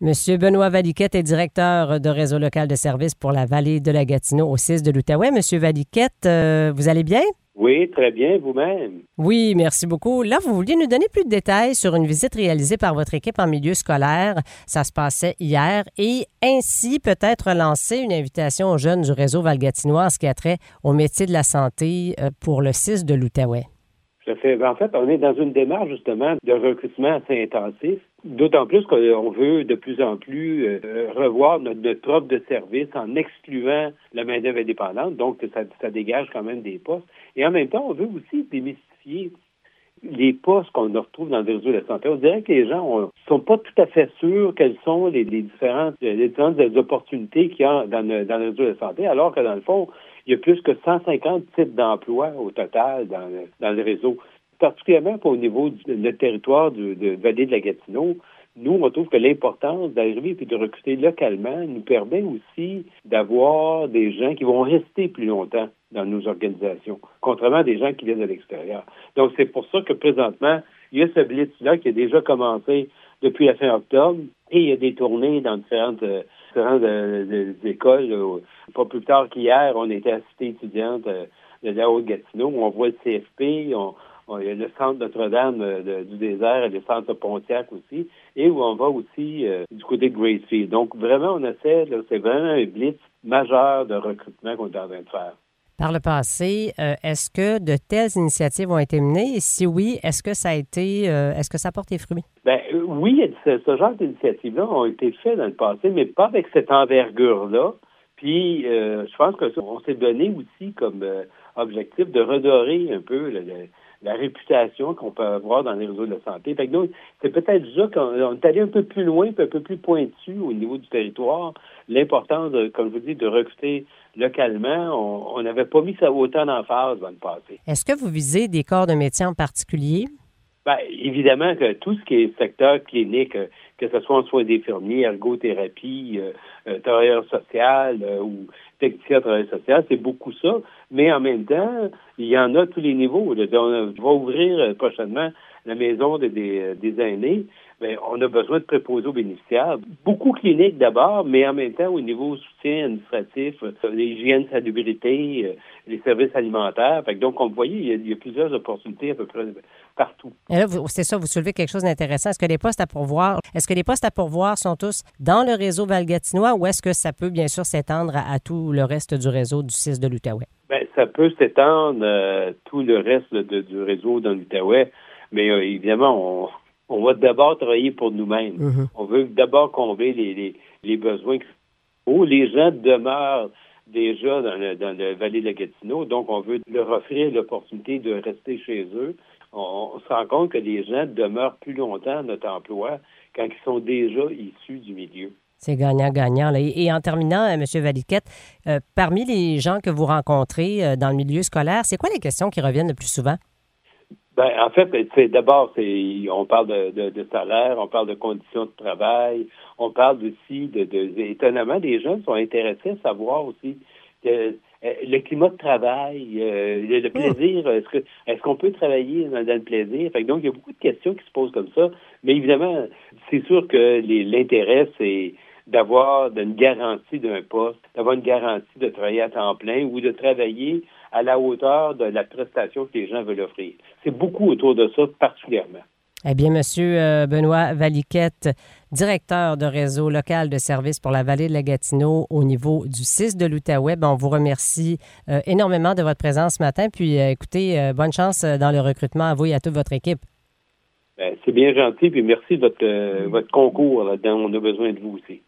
Monsieur Benoît Valiquette est directeur de réseau local de services pour la vallée de la Gatineau au 6 de l'Outaouais. Monsieur Valiquette, vous allez bien? Oui, très bien, vous-même. Oui, merci beaucoup. Là, vous vouliez nous donner plus de détails sur une visite réalisée par votre équipe en milieu scolaire. Ça se passait hier et ainsi peut-être lancer une invitation aux jeunes du réseau Val-Gatinois en ce qui a trait au métier de la santé pour le 6 de l'Outaouais. En fait, on est dans une démarche justement de recrutement assez intensif, d'autant plus qu'on veut de plus en plus revoir notre offre de service en excluant la main-d'œuvre indépendante, donc ça dégage quand même des postes. Et en même temps, on veut aussi démystifier les postes qu'on retrouve dans le réseau de la santé. On dirait que les gens ne sont pas tout à fait sûrs quelles sont les différentes opportunités qu'il y a dans le réseau de la santé, alors que dans le fond, il y a plus que 150 types d'emplois au total dans le réseau. Particulièrement au niveau du territoire de Vallée de la Gatineau, nous, on trouve que l'importance d'arriver et de recruter localement nous permet aussi d'avoir des gens qui vont rester plus longtemps dans nos organisations, contrairement à des gens qui viennent de l'extérieur. Donc, c'est pour ça que présentement, il y a ce blitz-là qui a déjà commencé depuis la fin octobre et il y a des tournées dans différentes écoles. Pas plus tard qu'hier, on était à la cité étudiante de la Haute-Gatineau où on voit le CFP, il y a le centre Notre-Dame du désert et le centre Pontiac aussi, et où on va aussi du côté de Gracefield. Donc, vraiment, on essaie, c'est vraiment un blitz majeur de recrutement qu'on est en train de faire. Par le passé, est-ce que de telles initiatives ont été menées? Et si oui, est-ce que ça a été, est-ce que ça porte des fruits? Oui, ce genre d'initiatives-là ont été faites dans le passé, mais pas avec cette envergure-là. Puis, je pense qu'on s'est donné aussi comme objectif de redorer un peu la réputation qu'on peut avoir dans les réseaux de la santé. Fait que nous, c'est peut-être ça qu'on est allé un peu plus loin, un peu plus pointu au niveau du territoire. L'importance, comme je vous dis, de recruter localement, on n'avait pas mis ça autant d'emphase dans le passé. Est-ce que vous visez des corps de métier en particulier? Évidemment que tout ce qui est secteur clinique, que ce soit en soins d'infirmiers, ergothérapie, travailleur social ou technicien de travail social, c'est beaucoup ça. Mais en même temps, il y en a à tous les niveaux. On va ouvrir prochainement la maison des aînés. Bien, on a besoin de préposés aux bénéficiaires. Beaucoup cliniques d'abord, mais en même temps, au niveau soutien administratif, l'hygiène, salubrité, les services alimentaires. Fait que donc, comme vous voyez, il y a plusieurs opportunités à peu près partout. Et là, c'est ça, vous soulevez quelque chose d'intéressant. Est-ce que les postes à pourvoir sont tous dans le réseau Val-Gatinois ou est-ce que ça peut bien sûr s'étendre à tout le reste du réseau du 6 de l'Outaouais? Bien, ça peut s'étendre tout le reste du réseau dans l'Outaouais, mais évidemment, on va d'abord travailler pour nous-mêmes. Mm-hmm. On veut d'abord combler les besoins. Les gens demeurent déjà dans le vallée de la Gatineau, donc on veut leur offrir l'opportunité de rester chez eux. On se rend compte que les gens demeurent plus longtemps à notre emploi quand ils sont déjà issus du milieu. C'est gagnant-gagnant. Là. Et en terminant, M. Valiquette, parmi les gens que vous rencontrez dans le milieu scolaire, c'est quoi les questions qui reviennent le plus souvent? En fait, on parle de salaire, on parle de conditions de travail, on parle aussi étonnamment, les jeunes sont intéressés à savoir aussi le climat de travail, le plaisir, est-ce qu'on peut travailler dans le plaisir? Fait que donc, il y a beaucoup de questions qui se posent comme ça, mais évidemment, c'est sûr que l'intérêt, c'est d'avoir une garantie d'un poste, d'avoir une garantie de travailler à temps plein ou de travailler à la hauteur de la prestation que les gens veulent offrir. C'est beaucoup autour de ça, particulièrement. Eh bien, M. Benoît Valiquette, directeur de réseau local de services pour la vallée de la Gatineau au niveau du 6 de l'Outaouais, on vous remercie énormément de votre présence ce matin. Puis, écoutez, bonne chance dans le recrutement à vous et à toute votre équipe. C'est bien gentil, puis merci de votre concours là-dedans. On a besoin de vous aussi.